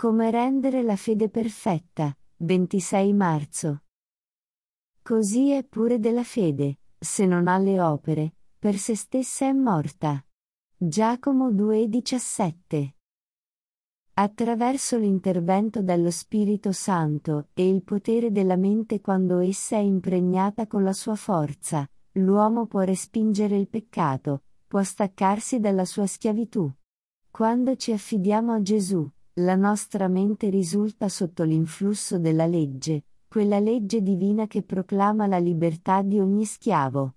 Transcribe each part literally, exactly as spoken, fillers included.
Come rendere la fede perfetta, ventisei marzo. Così è pure della fede, se non ha le opere, per se stessa è morta. Giacomo due diciassette. Attraverso l'intervento dello Spirito Santo e il potere della mente quando essa è impregnata con la sua forza, l'uomo può respingere il peccato, può staccarsi dalla sua schiavitù. Quando ci affidiamo a Gesù, la nostra mente risulta sotto l'influsso della legge, quella legge divina che proclama la libertà di ogni schiavo.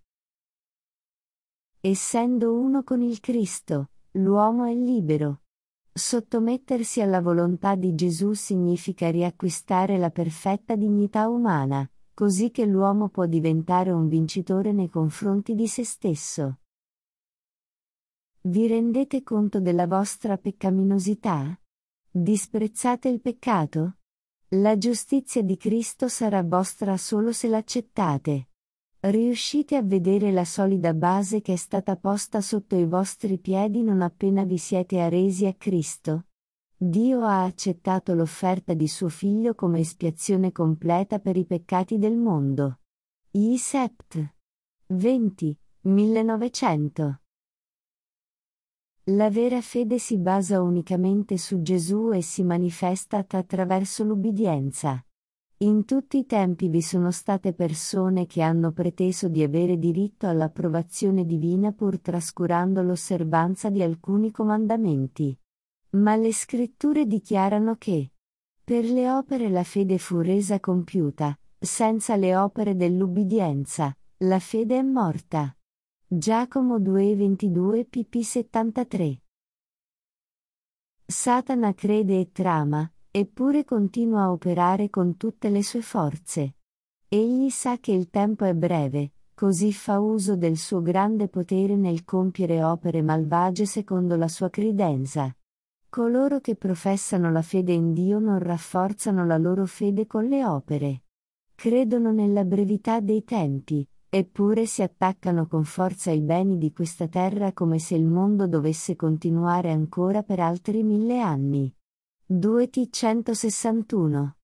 Essendo uno con il Cristo, l'uomo è libero. Sottomettersi alla volontà di Gesù significa riacquistare la perfetta dignità umana, così che l'uomo può diventare un vincitore nei confronti di se stesso. Vi rendete conto della vostra peccaminosità? Disprezzate il peccato? La giustizia di Cristo sarà vostra solo se l'accettate. Riuscite a vedere la solida base che è stata posta sotto i vostri piedi non appena vi siete arresi a Cristo? Dio ha accettato l'offerta di suo Figlio come espiazione completa per i peccati del mondo. I Sept. venti, millenovecento. La vera fede si basa unicamente su Gesù e si manifesta attraverso l'ubbidienza. In tutti i tempi vi sono state persone che hanno preteso di avere diritto all'approvazione divina pur trascurando l'osservanza di alcuni comandamenti. Ma le scritture dichiarano che per le opere la fede fu resa compiuta, senza le opere dell'ubbidienza, la fede è morta. Giacomo due ventidue pp settantatré. Satana crede e trama, eppure continua a operare con tutte le sue forze. Egli sa che il tempo è breve, così fa uso del suo grande potere nel compiere opere malvagie secondo la sua credenza. Coloro che professano la fede in Dio non rafforzano la loro fede con le opere. Credono nella brevità dei tempi, eppure si attaccano con forza ai beni di questa terra come se il mondo dovesse continuare ancora per altri mille anni. due T centosessantuno.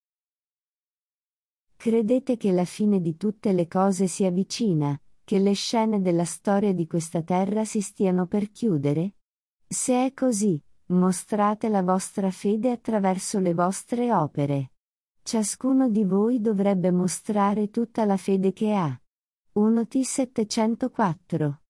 Credete che la fine di tutte le cose sia vicina, che le scene della storia di questa terra si stiano per chiudere? Se è così, mostrate la vostra fede attraverso le vostre opere. Ciascuno di voi dovrebbe mostrare tutta la fede che ha. uno T settecentoquattro.